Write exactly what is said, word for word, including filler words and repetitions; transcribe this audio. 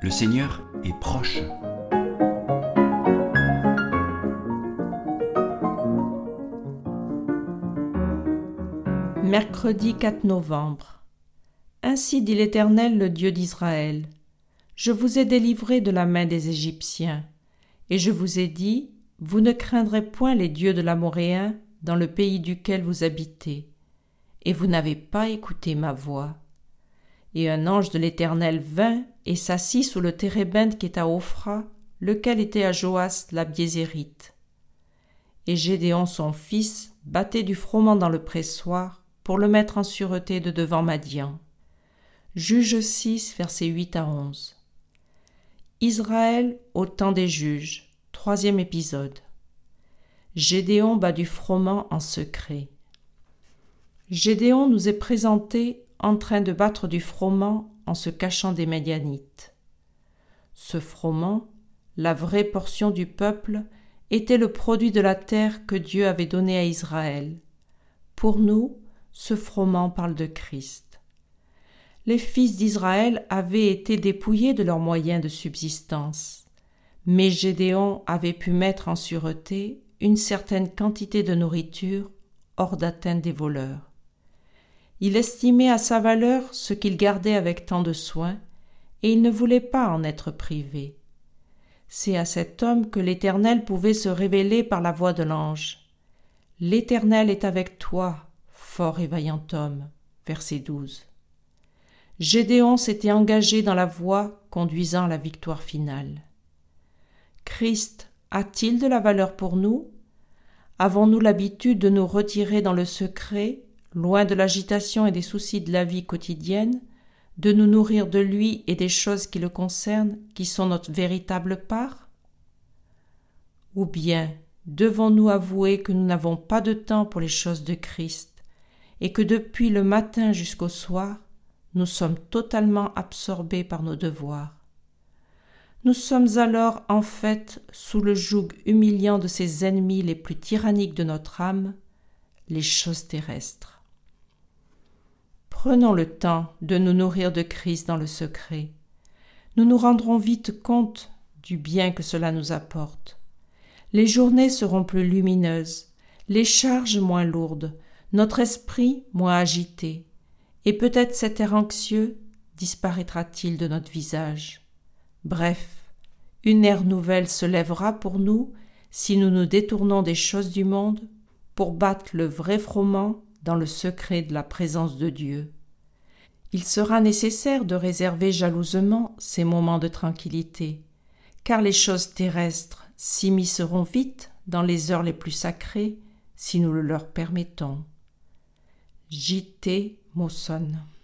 Le Seigneur est proche. Mercredi quatre novembre. Ainsi dit l'Éternel, le Dieu d'Israël. Je vous ai délivrés de la main des Égyptiens, et je vous ai dit, vous ne craindrez point les dieux de l'Amoréen dans le pays duquel vous habitez. Et vous n'avez pas écouté ma voix. Et un ange de l'Éternel vint et s'assit sous le térébinthe qui est à Ophra, lequel était à Joas l'Abiézérite. Et Gédéon son fils battait du froment dans le pressoir pour le mettre en sûreté de devant Madian. Juges six, versets huit à onze. Israël au temps des juges, troisième épisode. Gédéon bat du froment en secret. Gédéon nous est présenté en train de battre du froment en se cachant des Médianites. Ce froment, la vraie portion du peuple, était le produit de la terre que Dieu avait donnée à Israël. Pour nous, ce froment parle de Christ. Les fils d'Israël avaient été dépouillés de leurs moyens de subsistance, mais Gédéon avait pu mettre en sûreté une certaine quantité de nourriture hors d'atteinte des voleurs. Il estimait à sa valeur ce qu'il gardait avec tant de soin, et il ne voulait pas en être privé. C'est à cet homme que l'Éternel pouvait se révéler par la voix de l'ange. « L'Éternel est avec toi, fort et vaillant homme. » Verset douze. Gédéon s'était engagé dans la voie conduisant à la victoire finale. Christ a-t-il de la valeur pour nous? Avons-nous l'habitude de nous retirer dans le secret, loin de l'agitation et des soucis de la vie quotidienne, de nous nourrir de lui et des choses qui le concernent, qui sont notre véritable part? Ou bien devons-nous avouer que nous n'avons pas de temps pour les choses de Christ et que depuis le matin jusqu'au soir, nous sommes totalement absorbés par nos devoirs? Nous sommes alors en fait sous le joug humiliant de ces ennemis les plus tyranniques de notre âme, les choses terrestres. Prenons le temps de nous nourrir de Christ dans le secret. Nous nous rendrons vite compte du bien que cela nous apporte. Les journées seront plus lumineuses, les charges moins lourdes, notre esprit moins agité, et peut-être cet air anxieux disparaîtra-t-il de notre visage. Bref, une ère nouvelle se lèvera pour nous si nous nous détournons des choses du monde pour battre le vrai froment dans le secret de la présence de Dieu. Il sera nécessaire de réserver jalousement ces moments de tranquillité, car les choses terrestres s'immisceront vite dans les heures les plus sacrées si nous le leur permettons. J T Mawson.